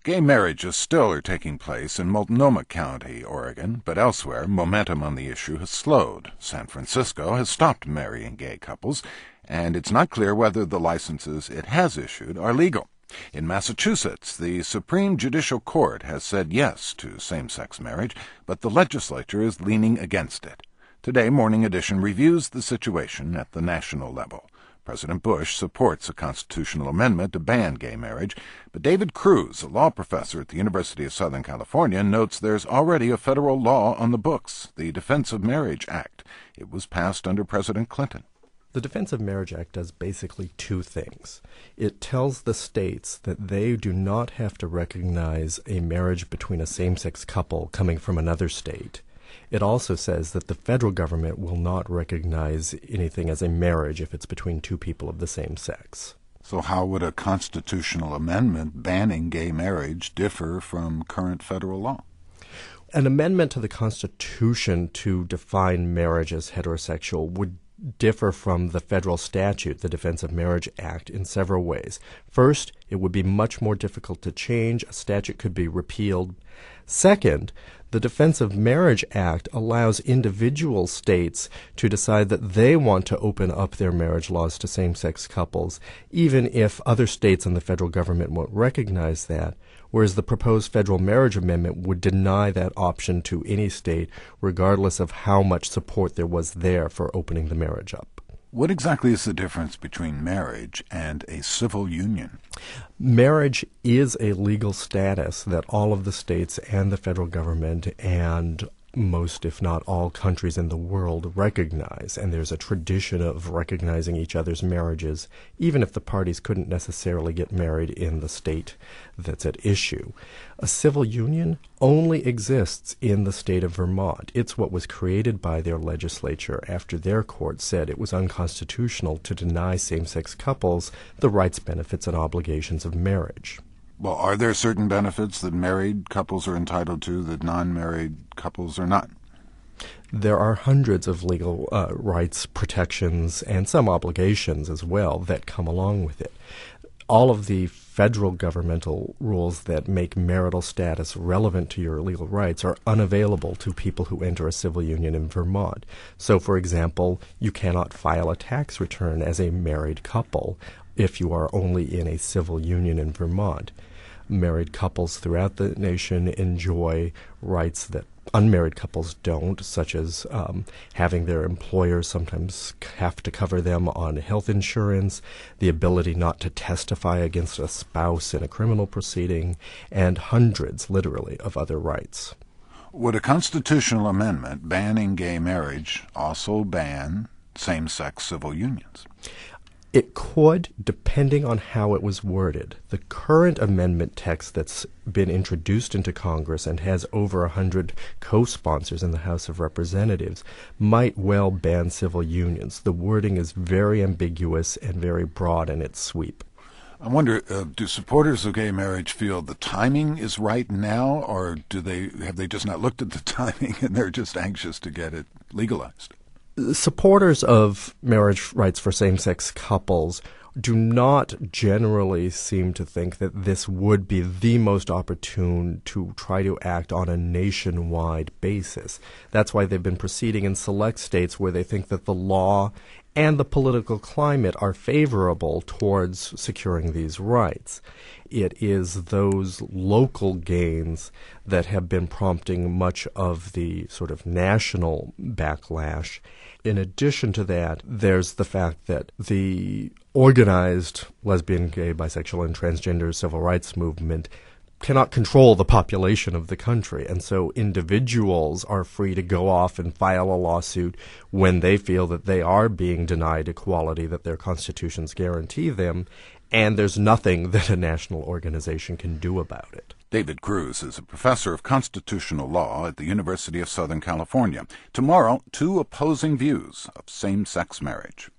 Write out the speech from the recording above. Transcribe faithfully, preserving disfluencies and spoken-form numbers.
Gay marriages still are taking place in Multnomah County, Oregon, but elsewhere momentum on the issue has slowed. San Francisco has stopped marrying gay couples, and it's not clear whether the licenses it has issued are legal. In Massachusetts, the Supreme Judicial Court has said yes to same-sex marriage, but the legislature is leaning against it. Today, Morning Edition reviews the situation at the national level. President Bush supports a constitutional amendment to ban gay marriage, but David Cruz, a law professor at the University of Southern California, notes there's already a federal law on the books, the Defense of Marriage Act. It was passed under President Clinton. The Defense of Marriage Act does basically two things. It tells the states that they do not have to recognize a marriage between a same-sex couple coming from another state. It also says that the federal government will not recognize anything as a marriage if it's between two people of the same sex. So how would a constitutional amendment banning gay marriage differ from current federal law? An amendment to the Constitution to define marriage as heterosexual would differ from the federal statute, the Defense of Marriage Act, in several ways. First, it would be much more difficult to change. A statute could be repealed. Second, the Defense of Marriage Act allows individual states to decide that they want to open up their marriage laws to same-sex couples, even if other states and the federal government won't recognize that, whereas the proposed federal marriage amendment would deny that option to any state, regardless of how much support there was there for opening the marriage up. What exactly is the difference between marriage and a civil union? Marriage is a legal status that all of the states and the federal government and most, if not all, countries in the world recognize, and there's a tradition of recognizing each other's marriages, even if the parties couldn't necessarily get married in the state that's at issue. A civil union only exists in the state of Vermont. It's what was created by their legislature after their court said it was unconstitutional to deny same-sex couples the rights, benefits, and obligations of marriage. Well, are there certain benefits that married couples are entitled to that non-married couples are not? There are hundreds of legal uh, rights, protections, and some obligations as well that come along with it. All of the federal governmental rules that make marital status relevant to your legal rights are unavailable to people who enter a civil union in Vermont. So, for example, you cannot file a tax return as a married couple if you are only in a civil union in Vermont. Married couples throughout the nation enjoy rights that unmarried couples don't, such as um, having their employers sometimes have to cover them on health insurance, the ability not to testify against a spouse in a criminal proceeding, and hundreds, literally, of other rights. Would a constitutional amendment banning gay marriage also ban same-sex civil unions? It could, depending on how it was worded. The current amendment text that's been introduced into Congress and has over a hundred co-sponsors in the House of Representatives might well ban civil unions. The wording is very ambiguous and very broad in its sweep. I wonder, uh, do supporters of gay marriage feel the timing is right now, or do they have they just not looked at the timing and they're just anxious to get it legalized? Supporters of marriage rights for same-sex couples do not generally seem to think that this would be the most opportune to try to act on a nationwide basis. That's why they've been proceeding in select states where they think that the law and the political climate are favorable towards securing these rights. It is those local gains that have been prompting much of the sort of national backlash. In addition to that, there's the fact that the organized lesbian, gay, bisexual, and transgender civil rights movement cannot control the population of the country, and so individuals are free to go off and file a lawsuit when they feel that they are being denied equality that their constitutions guarantee them, and there's nothing that a national organization can do about it. David Cruz is a professor of constitutional law at the University of Southern California. Tomorrow, two opposing views of same-sex marriage.